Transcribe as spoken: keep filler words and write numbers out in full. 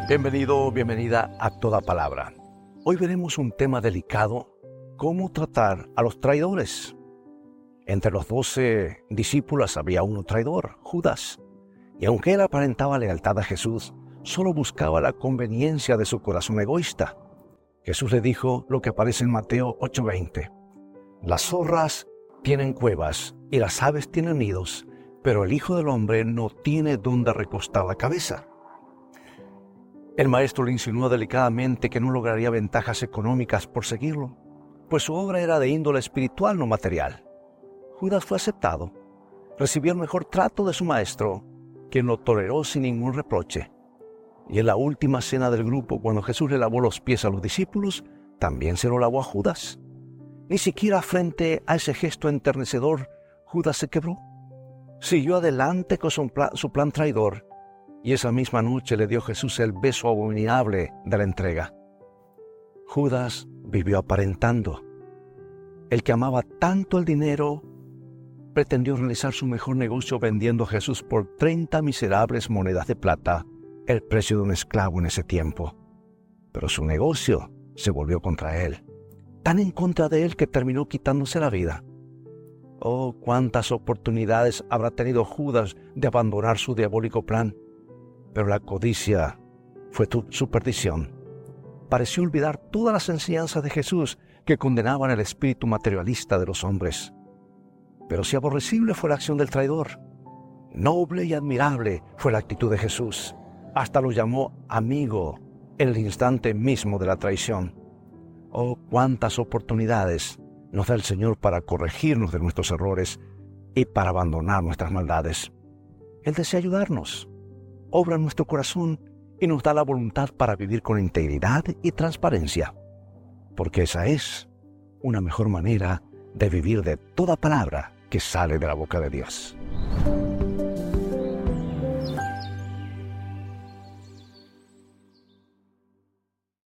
Bienvenido, bienvenida a Toda Palabra. Hoy veremos un tema delicado, cómo tratar a los traidores. Entre los doce discípulos había uno traidor, Judas, y aunque él aparentaba lealtad a Jesús, solo buscaba la conveniencia de su corazón egoísta. Jesús le dijo lo que aparece en Mateo ocho veinte. Las zorras tienen cuevas y las aves tienen nidos, pero el Hijo del Hombre no tiene dónde recostar la cabeza. El maestro le insinuó delicadamente que no lograría ventajas económicas por seguirlo, pues su obra era de índole espiritual, no material. Judas fue aceptado, recibió el mejor trato de su maestro, quien lo toleró sin ningún reproche. Y en la última cena del grupo, cuando Jesús le lavó los pies a los discípulos, también se lo lavó a Judas. Ni siquiera frente a ese gesto enternecedor, Judas se quebró. Siguió adelante con su plan, su plan traidor, y esa misma noche le dio Jesús el beso abominable de la entrega. Judas vivió aparentando. El que amaba tanto el dinero, pretendió realizar su mejor negocio vendiendo a Jesús por treinta miserables monedas de plata, el precio de un esclavo en ese tiempo. Pero su negocio se volvió contra él, tan en contra de él que terminó quitándose la vida. Oh, cuántas oportunidades habrá tenido Judas de abandonar su diabólico plan. Pero la codicia fue tu, su perdición. Pareció olvidar todas las enseñanzas de Jesús que condenaban el espíritu materialista de los hombres. Pero si aborrecible fue la acción del traidor, noble y admirable fue la actitud de Jesús. Hasta lo llamó amigo en el instante mismo de la traición. Oh, cuántas oportunidades nos da el Señor para corregirnos de nuestros errores y para abandonar nuestras maldades. Él desea ayudarnos, obra en nuestro corazón y nos da la voluntad para vivir con integridad y transparencia, porque esa es una mejor manera de vivir de toda palabra que sale de la boca de Dios.